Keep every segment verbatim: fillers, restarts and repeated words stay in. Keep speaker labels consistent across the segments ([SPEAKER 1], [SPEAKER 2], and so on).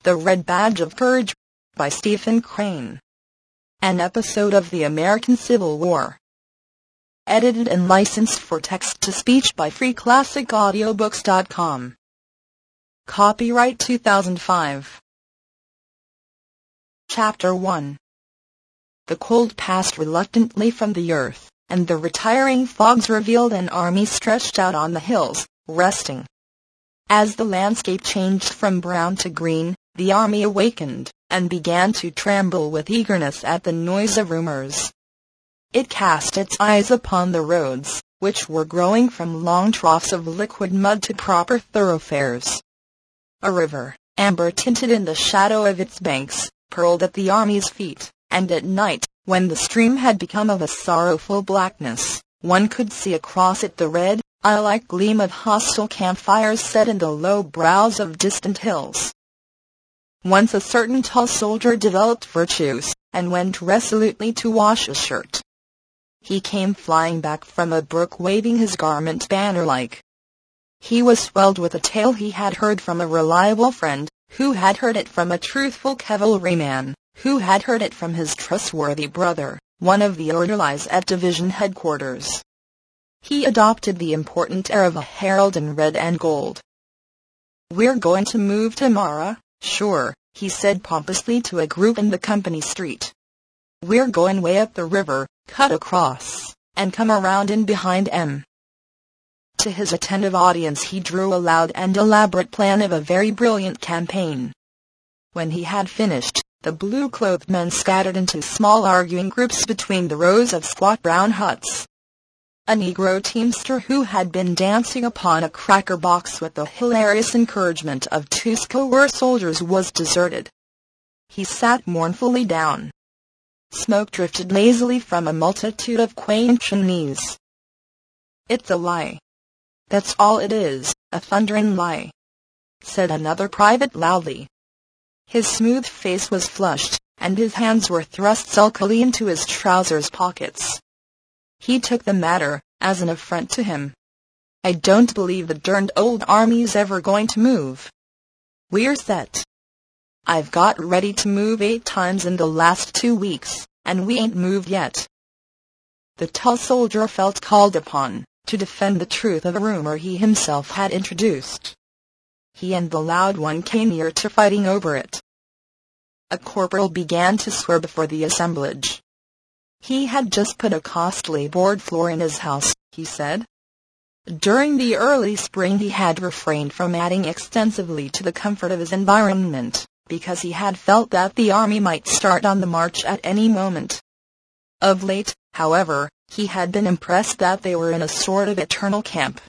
[SPEAKER 1] The Red Badge of Courage by Stephen Crane. An episode of the American Civil War. Edited and licensed for text-to-speech by free classic audiobooks dot com. Copyright two thousand five. Chapter one. The cold passed reluctantly from the earth, and the retiring fogs revealed an army stretched out on the hills, resting. As the landscape changed from brown to green, the army awakened, and began to tremble with eagerness at the noise of rumors. It cast its eyes upon the roads, which were growing from long troughs of liquid mud to proper thoroughfares. A river, amber-tinted in the shadow of its banks, purled at the army's feet, and at night, when the stream had become of a sorrowful blackness, one could see across it the red, eye-like gleam of hostile campfires set in the low brows of distant hills. Once a certain tall soldier developed virtues, and went resolutely to wash a shirt. He came flying back from a brook waving his garment banner-like. He was swelled with a tale he had heard from a reliable friend, who had heard it from a truthful cavalryman, who had heard it from his trustworthy brother, one of the orderlies at division headquarters. He adopted the important air of a herald in red and gold. "We're going to move tomorrow, sure," he said pompously to a group in the company street. "We're going way up the river, cut across, and come around in behind M." To his attentive audience he drew a loud and elaborate plan of a very brilliant campaign. When he had finished, the blue-clothed men scattered into small arguing groups between the rows of squat brown huts. A Negro teamster who had been dancing upon a cracker box with the hilarious encouragement of two score soldiers was deserted. He sat mournfully down. Smoke drifted lazily from a multitude of quaint chimneys. "It's a lie. That's all it is, a thunderin' lie," said another private loudly. His smooth face was flushed, and his hands were thrust sulkily into his trousers pockets. He took the matter as an affront to him. "I don't believe the derned old army's ever going to move. We're set. I've got ready to move eight times in the last two weeks, and we ain't moved yet." The tall soldier felt called upon to defend the truth of a rumor he himself had introduced. He and the loud one came near to fighting over it. A corporal began to swear before the assemblage. He had just put a costly board floor in his house, he said. During the early spring he had refrained from adding extensively to the comfort of his environment, because he had felt that the army might start on the march at any moment. Of late, however, he had been impressed that they were in a sort of eternal camp.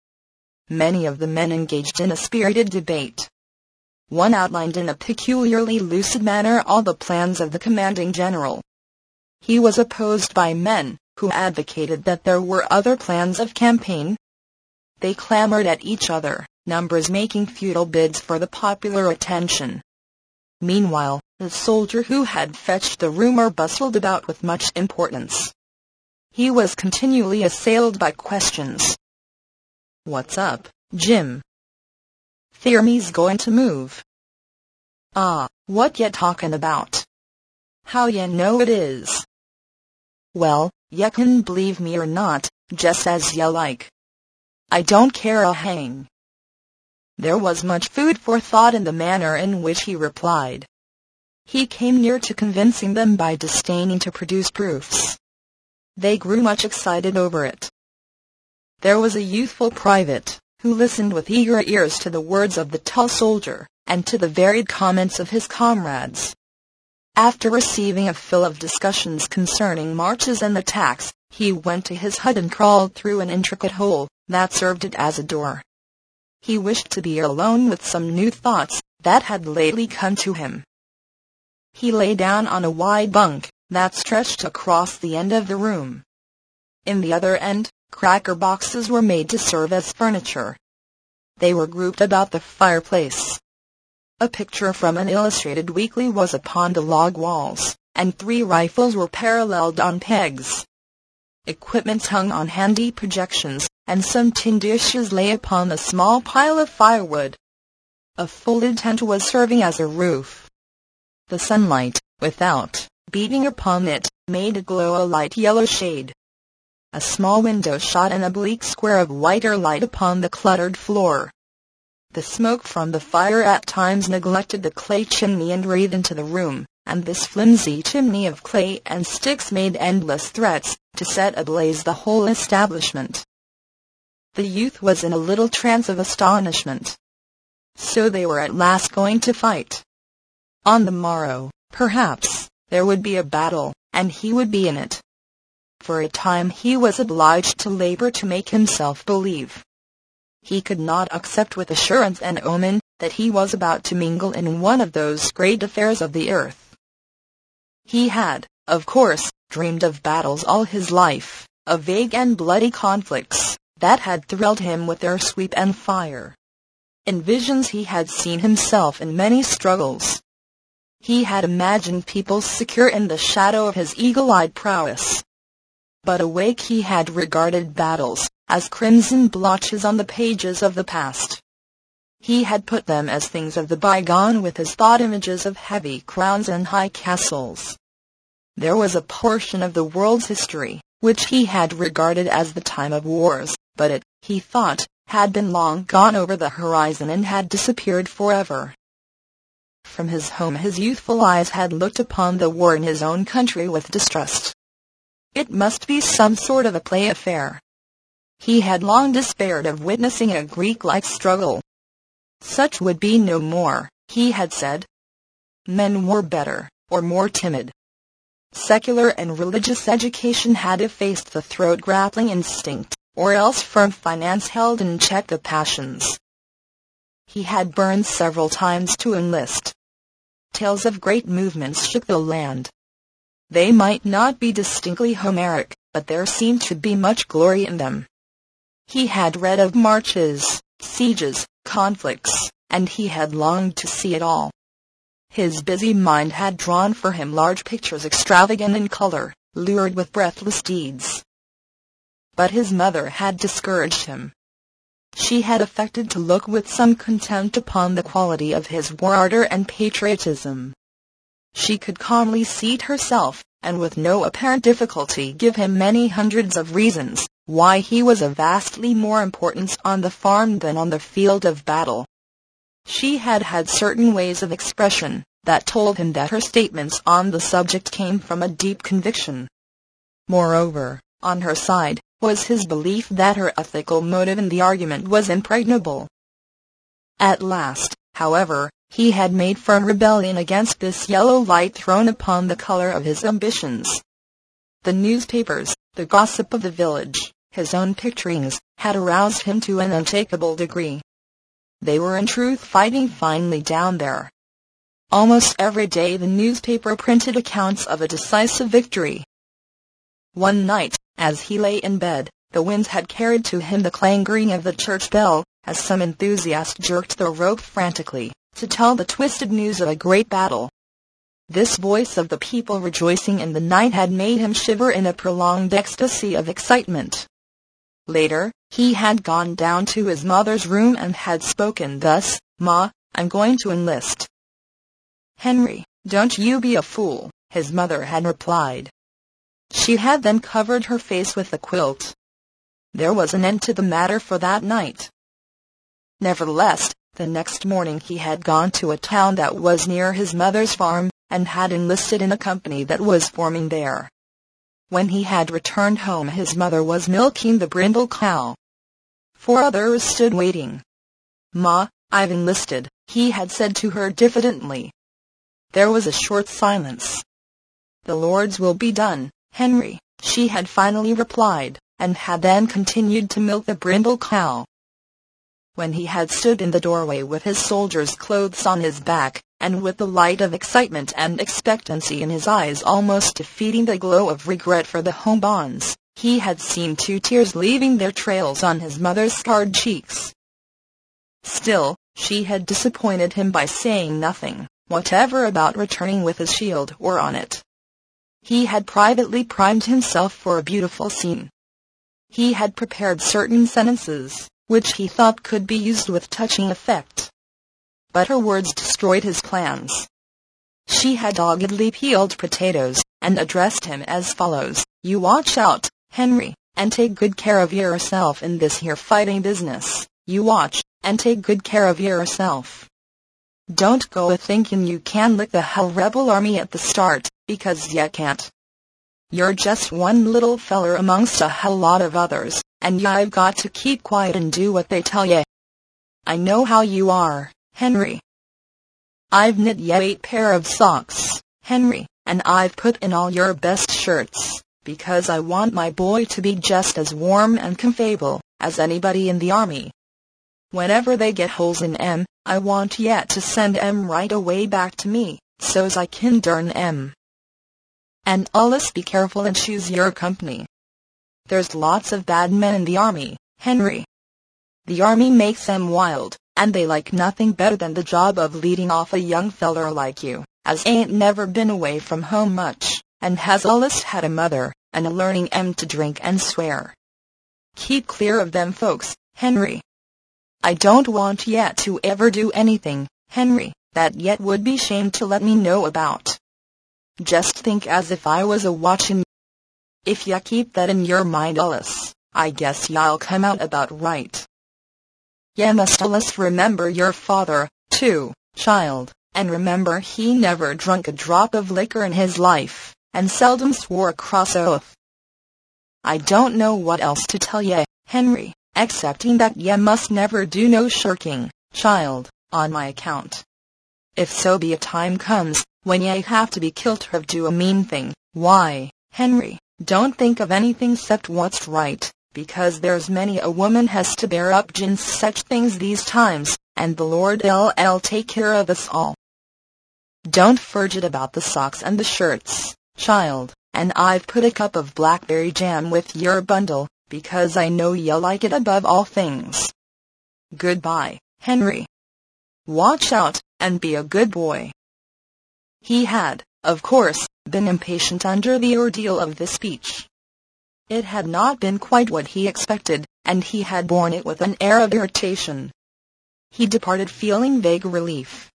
[SPEAKER 1] Many of the men engaged in a spirited debate. One outlined in a peculiarly lucid manner all the plans of the commanding general. He was opposed by men who advocated that there were other plans of campaign. They clamored at each other, numbers making futile bids for the popular attention. Meanwhile, the soldier who had fetched the rumor bustled about with much importance. He was continually assailed by questions. "What's up, Jim? The army's going to move." "Ah, what ya talkin' about? How ya know it is?" "Well, ya can believe me or not, just as ya like. I don't care a hang." There was much food for thought in the manner in which he replied. He came near to convincing them by disdaining to produce proofs. They grew much excited over it. There was a youthful private, who listened with eager ears to the words of the tall soldier, and to the varied comments of his comrades. After receiving a fill of discussions concerning marches and attacks, he went to his hut and crawled through an intricate hole that served it as a door. He wished to be alone with some new thoughts that had lately come to him. He lay down on a wide bunk that stretched across the end of the room. In the other end, cracker boxes were made to serve as furniture. They were grouped about the fireplace. A picture from an illustrated weekly was upon the log walls, and three rifles were paralleled on pegs. Equipment hung on handy projections, and some tin dishes lay upon a small pile of firewood. A folded tent was serving as a roof. The sunlight, without, beating upon it, made it glow a light yellow shade. A small window shot an oblique square of whiter light upon the cluttered floor. The smoke from the fire at times neglected the clay chimney and wreathed into the room, and this flimsy chimney of clay and sticks made endless threats to set ablaze the whole establishment. The youth was in a little trance of astonishment. So they were at last going to fight. On the morrow, perhaps, there would be a battle, and he would be in it. For a time he was obliged to labor to make himself believe. He could not accept with assurance an omen that he was about to mingle in one of those great affairs of the earth. He had, of course, dreamed of battles all his life, of vague and bloody conflicts that had thrilled him with their sweep and fire. In visions he had seen himself in many struggles. He had imagined people secure in the shadow of his eagle-eyed prowess. But awake he had regarded battles as crimson blotches on the pages of the past. He had put them as things of the bygone with his thought images of heavy crowns and high castles. There was a portion of the world's history which he had regarded as the time of wars, but it, he thought, had been long gone over the horizon and had disappeared forever. From his home his youthful eyes had looked upon the war in his own country with distrust. It must be some sort of a play affair. He had long despaired of witnessing a Greek-like struggle. Such would be no more, he had said. Men were better, or more timid. Secular and religious education had effaced the throat-grappling instinct, or else firm finance held in check the passions. He had burned several times to enlist. Tales of great movements shook the land. They might not be distinctly Homeric, but there seemed to be much glory in them. He had read of marches, sieges, conflicts, and he had longed to see it all. His busy mind had drawn for him large pictures extravagant in color, lurid with breathless deeds. But his mother had discouraged him. She had affected to look with some contempt upon the quality of his war ardor and patriotism. She could calmly seat herself, and with no apparent difficulty give him many hundreds of reasons why he was of vastly more importance on the farm than on the field of battle. She had had certain ways of expression that told him that her statements on the subject came from a deep conviction. Moreover, on her side, was his belief that her ethical motive in the argument was impregnable. At last, however, he had made firm rebellion against this yellow light thrown upon the color of his ambitions. The newspapers, the gossip of the village, his own picturings, had aroused him to an unshakable degree. They were in truth fighting finely down there. Almost every day the newspaper printed accounts of a decisive victory. One night, as he lay in bed, the wind had carried to him the clanging of the church bell, as some enthusiast jerked the rope frantically, to tell the twisted news of a great battle. This voice of the people rejoicing in the night had made him shiver in a prolonged ecstasy of excitement. Later, he had gone down to his mother's room and had spoken thus, "Ma, I'm going to enlist." "Henry, don't you be a fool," his mother had replied. She had then covered her face with the quilt. There was an end to the matter for that night. Nevertheless, the next morning he had gone to a town that was near his mother's farm, and had enlisted in a company that was forming there. When he had returned home his mother was milking the brindle cow. Four others stood waiting. "Ma, I've enlisted," he had said to her diffidently. There was a short silence. "The Lord's will be done, Henry," she had finally replied, and had then continued to milk the brindle cow. When he had stood in the doorway with his soldier's clothes on his back, and with the light of excitement and expectancy in his eyes almost defeating the glow of regret for the home bonds, he had seen two tears leaving their trails on his mother's scarred cheeks. Still, she had disappointed him by saying nothing whatever about returning with his shield or on it. He had privately primed himself for a beautiful scene. He had prepared certain sentences, which he thought could be used with touching effect. but her words destroyed his plans. She had doggedly peeled potatoes, and addressed him as follows: "You watch out, Henry, and take good care of yourself in this here fighting business. You watch, and take good care of yourself. Don't go a-thinking you can lick the hell rebel army at the start, because ya can't. You're just one little feller amongst a hell lot of others, and you've got to keep quiet and do what they tell ya. I know how you are, Henry. I've knit ya eight pair of socks, Henry, and I've put in all your best shirts, because I want my boy to be just as warm and comfortable as anybody in the army. Whenever they get holes in 'em, I want ya to send 'em right away back to me, so's I can dern 'em. And allus be careful and choose your company. There's lots of bad men in the army, Henry. The army makes 'em wild, and they like nothing better than the job of leading off a young feller like you, as ain't never been away from home much, and has allus had a mother, and a learning 'em to drink and swear. Keep clear of them folks, Henry. I don't want yet to ever do anything, Henry, that yet would be shame to let me know about. Just think as if I was a-watchin'. If ya keep that in your mind allus, I guess y'all come out about right. Ya must allus remember your father, too, child, and remember he never drunk a drop of liquor in his life, and seldom swore a cross oath. I don't know what else to tell ya, Henry, excepting that ye must never do no shirking, child, on my account. If so be a time comes when ye have to be kilt or do a mean thing, why, Henry, don't think of anything 'cept what's right, because there's many a woman has to bear up 'ginst such things these times, and the Lord'll take care of us all. Don't forget about the socks and the shirts, child, and I've put a cup of blackberry jam with your bundle, because I know you like it above all things. Goodbye, Henry. Watch out, and be a good boy." He had, of course, been impatient under the ordeal of this speech. It had not been quite what he expected, and he had borne it with an air of irritation. He departed feeling vague relief.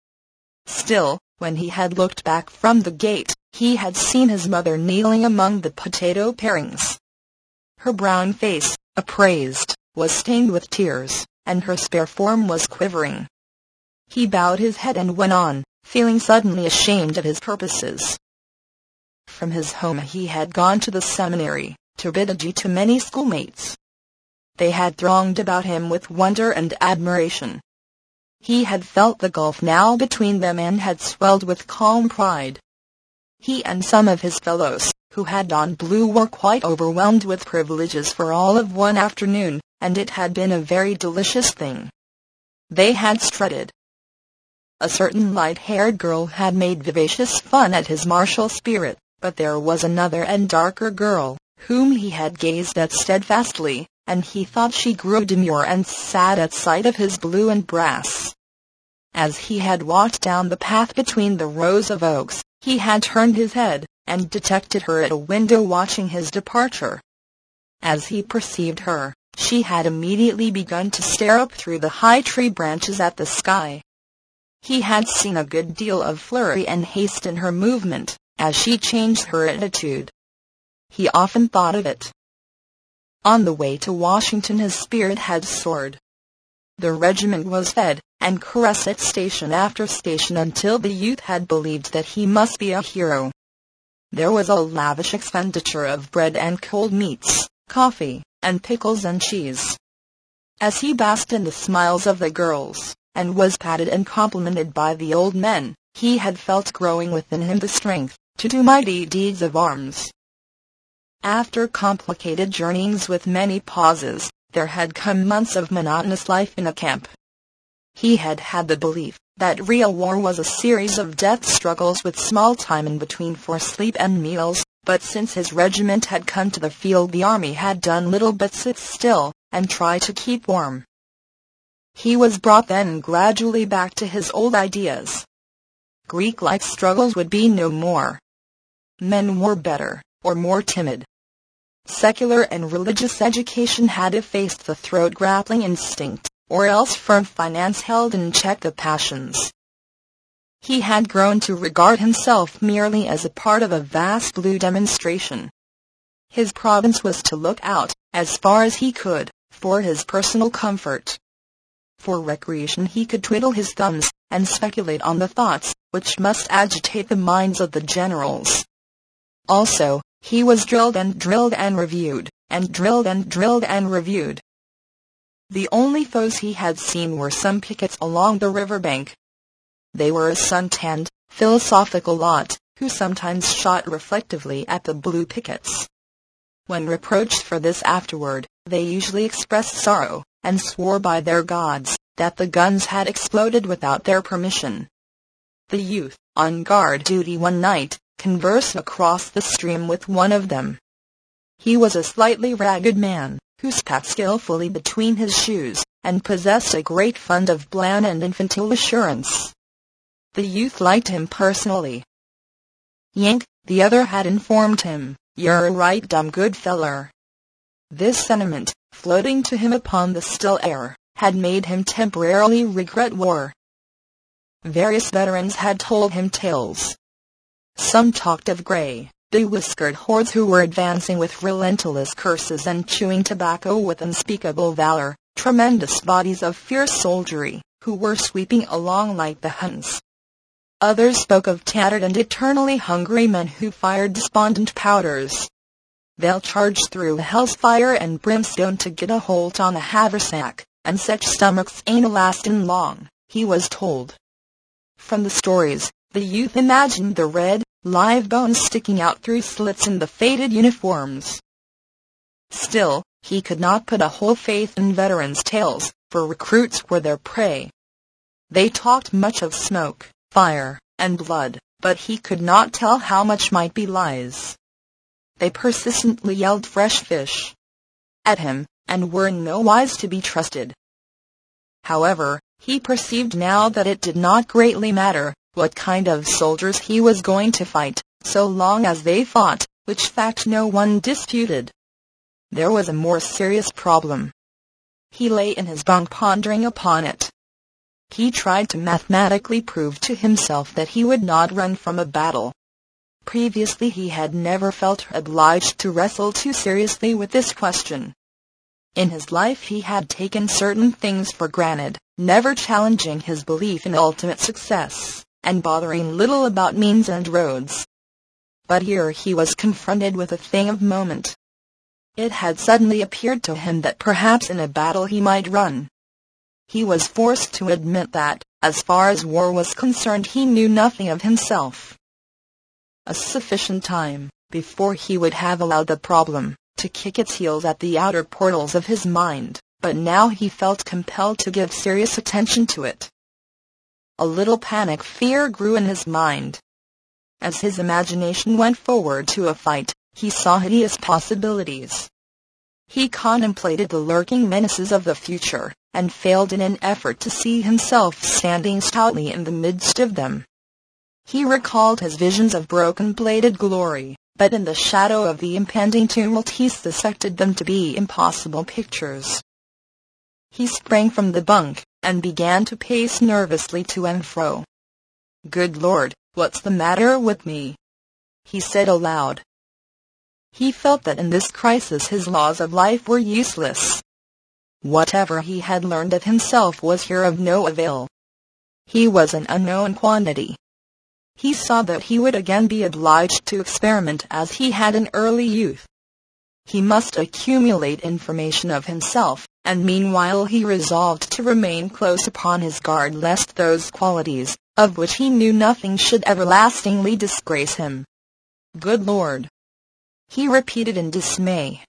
[SPEAKER 1] Still, when he had looked back from the gate, he had seen his mother kneeling among the potato parings. Her brown face, upraised, was stained with tears, and her spare form was quivering. He bowed his head and went on, feeling suddenly ashamed of his purposes. From his home he had gone to the seminary, to bid adieu to many schoolmates. They had thronged about him with wonder and admiration. He had felt the gulf now between them and had swelled with calm pride. He and some of his fellows, who had donned blue, were quite overwhelmed with privileges for all of one afternoon, and it had been a very delicious thing. They had strutted. A certain light-haired girl had made vivacious fun at his martial spirit, but there was another and darker girl, whom he had gazed at steadfastly, and he thought she grew demure and sad at sight of his blue and brass. As he had walked down the path between the rows of oaks, he had turned his head, and detected her at a window watching his departure. As he perceived her, she had immediately begun to stare up through the high tree branches at the sky. He had seen a good deal of flurry and haste in her movement, as she changed her attitude. He often thought of it. On the way to Washington his spirit had soared. The regiment was fed and caressed at station after station until the youth had believed that he must be a hero. There was a lavish expenditure of bread and cold meats, coffee, and pickles and cheese. As he basked in the smiles of the girls, and was patted and complimented by the old men, he had felt growing within him the strength to do mighty deeds of arms. After complicated journeyings with many pauses, there had come months of monotonous life in a camp. He had had the belief that real war was a series of death struggles with small time in between for sleep and meals, but since his regiment had come to the field the army had done little but sit still and try to keep warm. He was brought then gradually back to his old ideas. Greek-like struggles would be no more. Men were better, or more timid. Secular and religious education had effaced the throat-grappling instinct, or else firm finance held in check the passions. He had grown to regard himself merely as a part of a vast blue demonstration. His province was to look out, as far as he could, for his personal comfort. For recreation he could twiddle his thumbs, and speculate on the thoughts, which must agitate the minds of the generals. Also, he was drilled and drilled and reviewed, and drilled and drilled and reviewed. The only foes he had seen were some pickets along the riverbank. They were a sun-tanned, philosophical lot, who sometimes shot reflectively at the blue pickets. When reproached for this afterward, they usually expressed sorrow, and swore by their gods, that the guns had exploded without their permission. The youth, on guard duty one night, conversed across the stream with one of them. He was a slightly ragged man, who spat skillfully between his shoes, and possessed a great fund of bland and infantile assurance. The youth liked him personally. Yank, the other had informed him, "You're a right dumb good feller." This sentiment, floating to him upon the still air, had made him temporarily regret war. Various veterans had told him tales. Some talked of grey, bewhiskered hordes who were advancing with relentless curses and chewing tobacco with unspeakable valor, tremendous bodies of fierce soldiery, who were sweeping along like the Huns. Others spoke of tattered and eternally hungry men who fired despondent powders. They'll charge through hell's fire and brimstone to get a holt on a haversack, and such stomachs ain't a-lastin' long, he was told. From the stories, the youth imagined the red, live bones sticking out through slits in the faded uniforms. Still, he could not put a whole faith in veterans' tales, for recruits were their prey. They talked much of smoke, fire, and blood, but he could not tell how much might be lies. They persistently yelled fresh fish at him, and were in no wise to be trusted. However, he perceived now that it did not greatly matter what kind of soldiers he was going to fight, so long as they fought, which fact no one disputed. There was a more serious problem. He lay in his bunk pondering upon it. He tried to mathematically prove to himself that he would not run from a battle. Previously he had never felt obliged to wrestle too seriously with this question. In his life he had taken certain things for granted, never challenging his belief in ultimate success, and bothering little about means and roads. But here he was confronted with a thing of moment. It had suddenly appeared to him that perhaps in a battle he might run. He was forced to admit that, as far as war was concerned, he knew nothing of himself. A sufficient time, before he would have allowed the problem to kick its heels at the outer portals of his mind, but now he felt compelled to give serious attention to it. A little panic fear grew in his mind. As his imagination went forward to a fight, he saw hideous possibilities. He contemplated the lurking menaces of the future, and failed in an effort to see himself standing stoutly in the midst of them. He recalled his visions of broken-bladed glory, but in the shadow of the impending tumult he suspected them to be impossible pictures. He sprang from the bunk, and began to pace nervously to and fro. "Good Lord, what's the matter with me?" he said aloud. He felt that in this crisis his laws of life were useless. Whatever he had learned of himself was here of no avail. He was an unknown quantity. He saw that he would again be obliged to experiment as he had in early youth. He must accumulate information of himself, and meanwhile he resolved to remain close upon his guard lest those qualities, of which he knew nothing, should everlastingly disgrace him. "Good Lord!" he repeated in dismay.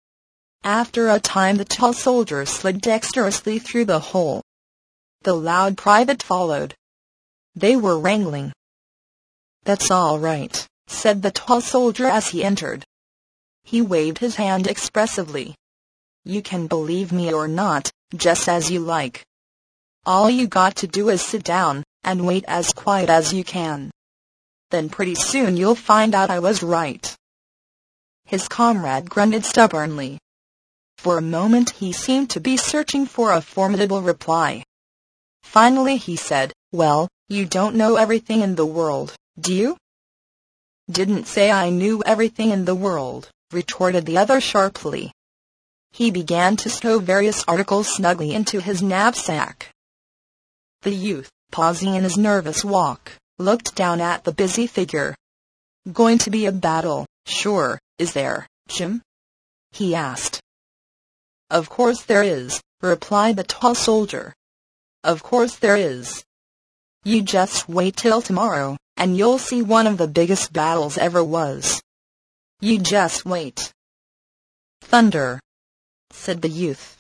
[SPEAKER 1] After a time the tall soldier slid dexterously through the hole. The loud private followed. They were wrangling. "That's all right," said the tall soldier as he entered. He waved his hand expressively. "You can believe me or not, just as you like. All you got to do is sit down, and wait as quiet as you can. Then pretty soon you'll find out I was right." His comrade grunted stubbornly. For a moment he seemed to be searching for a formidable reply. Finally he said, "Well, you don't know everything in the world, do you?" "Didn't say I knew everything in the world," retorted the other sharply. He began to stow various articles snugly into his knapsack. The youth, pausing in his nervous walk, looked down at the busy figure. "Going to be a battle, sure, is there, Jim?" he asked. "Of course there is," replied the tall soldier. "Of course there is. You just wait till tomorrow, and you'll see one of the biggest battles ever was. You just wait." "Thunder," said the youth.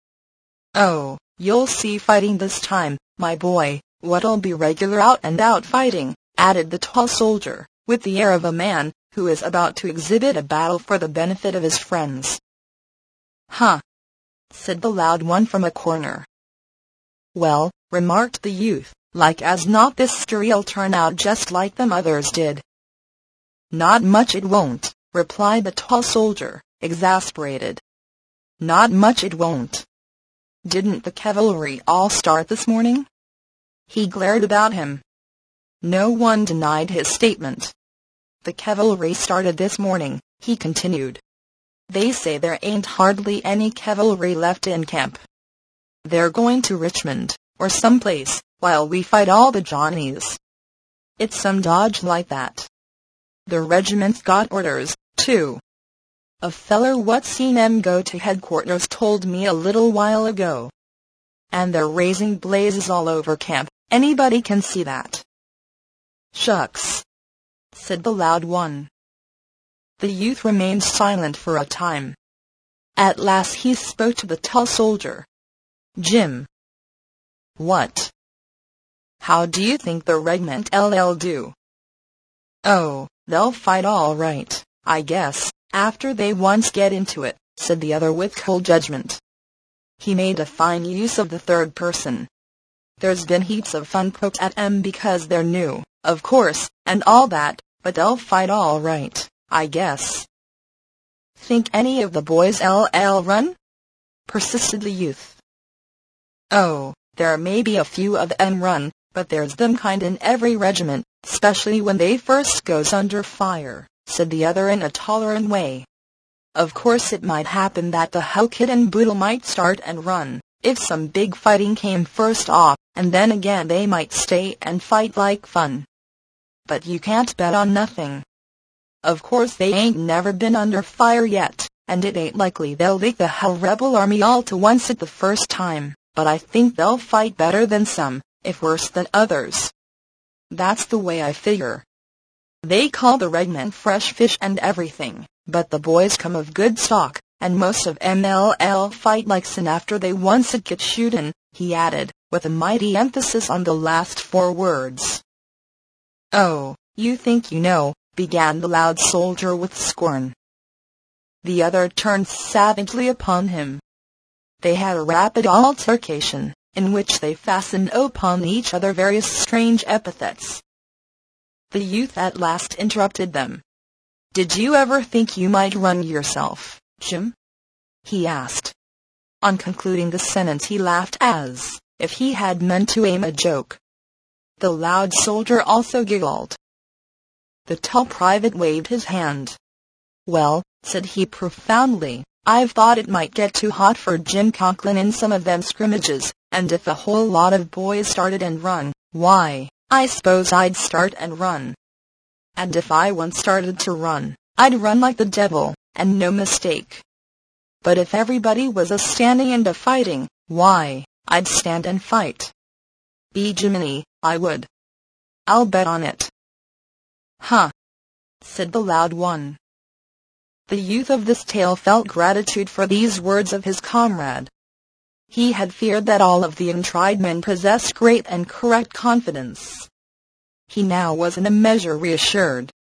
[SPEAKER 1] "Oh, you'll see fighting this time, my boy, what'll be regular out-and-out fighting," added the tall soldier, with the air of a man who is about to exhibit a battle for the benefit of his friends. "Huh," said the loud one from a corner. "Well," remarked the youth, "like as not this story'll turn out just like them others did." "Not much it won't," replied the tall soldier, exasperated. "Not much it won't. Didn't the cavalry all start this morning?" He glared about him. No one denied his statement. "The cavalry started this morning," he continued. "They say there ain't hardly any cavalry left in camp. They're going to Richmond, or someplace, while we fight all the Johnnies. It's some dodge like that. The regiment's got orders, too. A feller what seen 'em go to headquarters told me a little while ago. And they're raising blazes all over camp, anybody can see that." "Shucks," said the loud one. The youth remained silent for a time. At last he spoke to the tall soldier. "Jim." "What?" "How do you think the regiment'll do?" "Oh, they'll fight all right, I guess, after they once get into it," said the other with cold judgment. He made a fine use of the third person. "There's been heaps of fun poked at 'em because they're new, of course, and all that, but they'll fight all right, I guess." "Think any of the boys'll run?" persisted the youth. "Oh, there may be a few of 'em run, but there's them kind in every regiment, especially when they first goes under fire," said the other in a tolerant way. "Of course it might happen that the whole kit and boodle might start and run, if some big fighting came first off, and then again they might stay and fight like fun. But you can't bet on nothing. Of course they ain't never been under fire yet, and it ain't likely they'll lick the whole rebel army all to once at the first time, but I think they'll fight better than some, if worse than others. That's the way I figure. They call the regiment fresh fish and everything, but the boys come of good stock, and most of 'em'll fight like sin after they once get shootin'," he added, with a mighty emphasis on the last four words. "Oh, you think you know," began the loud soldier with scorn. The other turned savagely upon him. They had a rapid altercation, in which they fastened upon each other various strange epithets. The youth at last interrupted them. "Did you ever think you might run yourself, Jim?" he asked. On concluding the sentence he laughed as if he had meant to aim a joke. The loud soldier also giggled. The tall private waved his hand. "Well," said he profoundly, "I've thought it might get too hot for Jim Conklin in some of them scrimmages, and if a whole lot of boys started and run, why, I s'pose I'd start and run. And if I once started to run, I'd run like the devil, and no mistake. But if everybody was a-standing and a-fighting, why, I'd stand and fight. Be Jiminy, I would. I'll bet on it." "Huh," said the loud one. The youth of this tale felt gratitude for these words of his comrade. He had feared that all of the untried men possessed great and correct confidence. He now was in a measure reassured.